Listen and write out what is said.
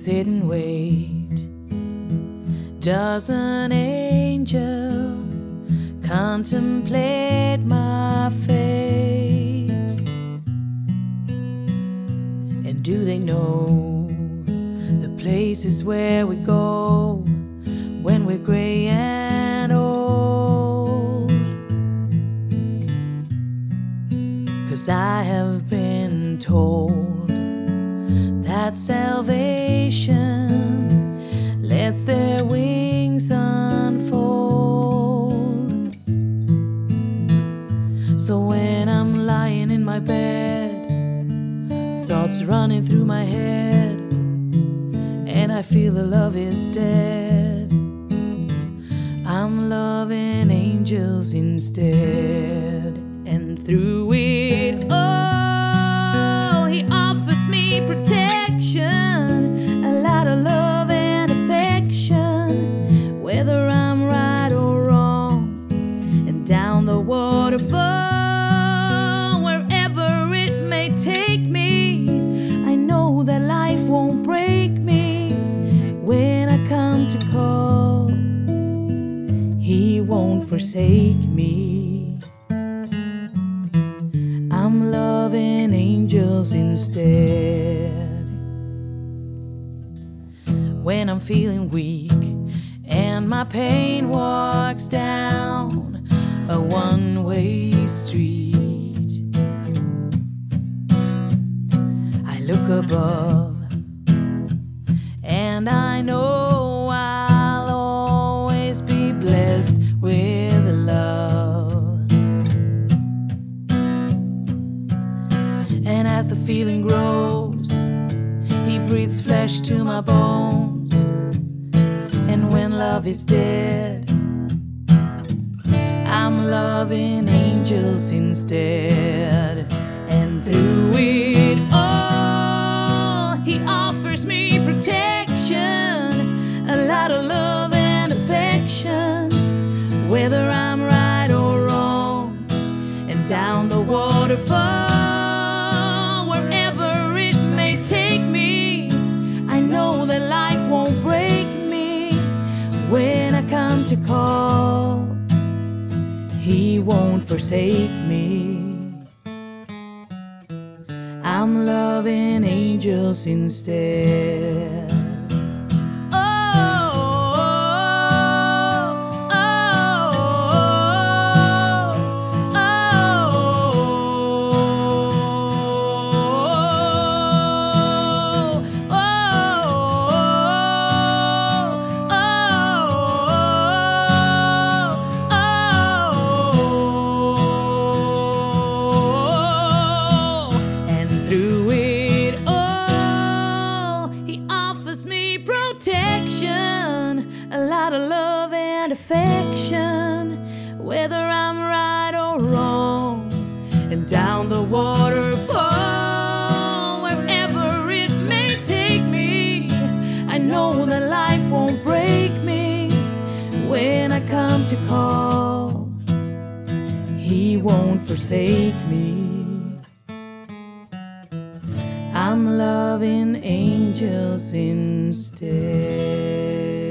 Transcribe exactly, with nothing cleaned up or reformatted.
sit and wait. Does an angel contemplate my fate? And do they know the places where we go when we're gray and old? 'Cause I have been told that salvation lets their wings unfold. So when I'm lying in my bed, thoughts running through my head, and I feel the love is dead, I'm loving angels instead. And through it all, he offers me protection, a lot of love and affection, whether I'm right or wrong. And down the waterfall, wherever it may take me, I know that life won't break me. When I come to call, he won't forsake me. I'm loving angels instead. When I'm feeling weak and my pain walks down a one-way street, I look above and I know I'll always be blessed with love. And as the feeling grows, he breathes flesh to my bones. And when love is dead, I'm loving angels instead. And through it all, he offers me protection, a lot of love and affection, whether I'm right or wrong. And down the waterfall, when I come to call, he won't forsake me. I'm loving angels instead. A lot of love and affection, whether I'm right or wrong. And down the waterfall, wherever it may take me, I know that life won't break me. When I come to call, he won't forsake me. I'm loving angels instead.